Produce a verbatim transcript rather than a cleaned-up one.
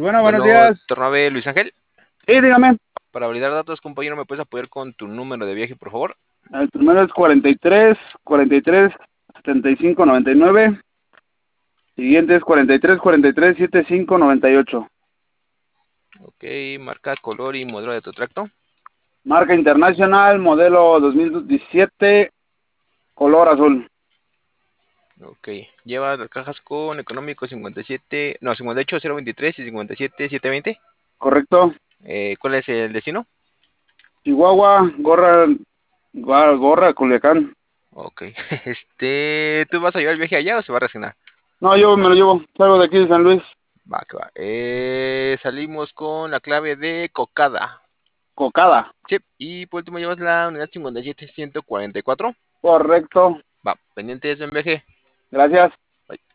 Bueno, buenos Bueno, días. Tornave Luis Ángel, Sí, dígame. para validar datos, compañero, ¿me puedes apoyar con tu número de viaje, por favor? El primero es cuarenta y tres, cuarenta y tres, setenta y cinco, noventa y nueve. Siguiente es cuarenta y tres, cuarenta y tres, setenta y cinco, noventa y ocho. Ok, marca, color y modelo de tu tracto. Marca Internacional, modelo dos mil diecisiete, color azul. Ok, lleva las cajas con económico cincuenta y siete, no, cincuenta y ocho cero veintitrés y cincuenta y siete setecientos veinte. Correcto. Eh, ¿cuál es el destino? Chihuahua, gorra, gua- gorra, Culiacán. Ok, este, ¿tú vas a llevar el viaje allá o se va a resignar? No, yo me lo llevo. Salgo de aquí de San Luis. Va, que va. Eh, salimos con la clave de Cocada. Cocada. Sí, y por último llevas la unidad cincuenta y siete ciento cuarenta y cuatro. Correcto. Va, pendiente de ese viaje. Gracias. Bye.